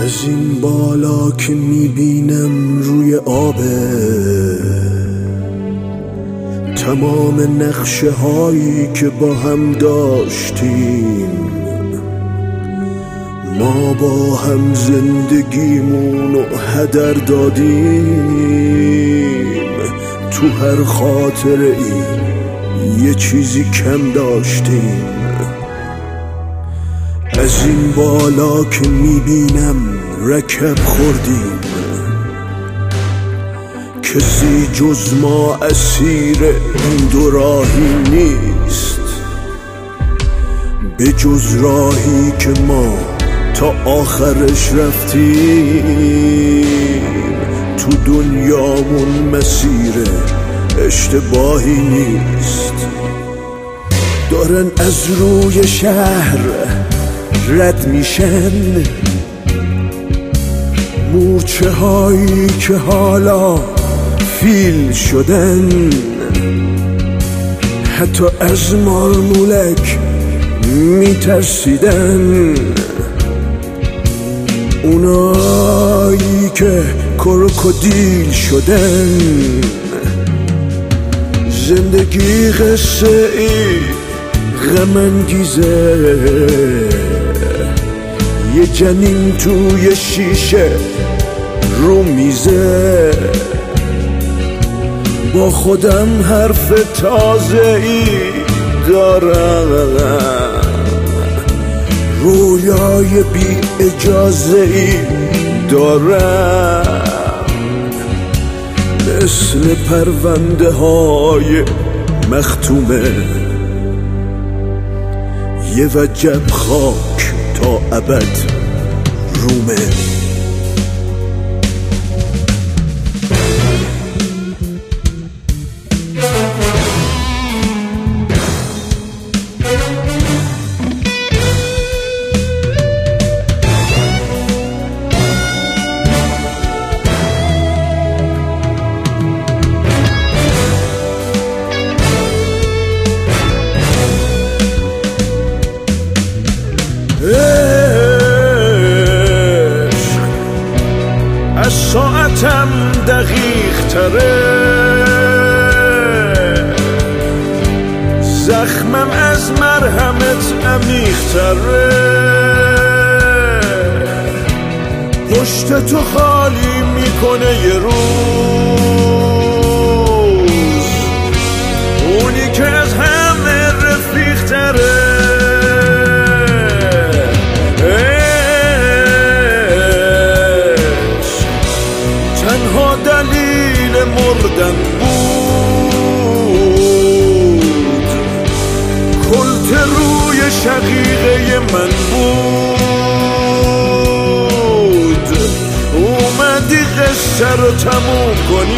از این بالا که میبینم روی آبه تمام نقشه هایی که با هم داشتیم، ما با هم زندگیمونو هدر دادیم. تو هر خاطره ای یه چیزی کم داشتیم. از این بالا که میبینم رکب خوردیم، کسی جز ما اسیر این دو راهی نیست، به جز راهی که ما تا آخرش رفتیم. تو دنیامون مسیر اشتباهی نیست. دارن از روی شهر رد میشن مورچه هایی که حالا فیل شدن، حتی از مارمولک میترسیدن. اونایی که کروکودیل شدن. زندگی قصه ای غم انگیزه، یه جنین توی شیشه رو میزه. با خودم حرف تازه ای دارم، رویای بی اجازه ای دارم. مثل پرونده های مختومه، یه وجب خاک تا ابد رومه. از ساعتم دقیق تره، زخمم از مرهمت عمیق تره. پشت تو خالی میکنه یه روز، اونی که از همه رفیق تره. تنها دلیل مردن بود، کلت روی شقیقه من بود. اومدی قصه رو تموم کنی،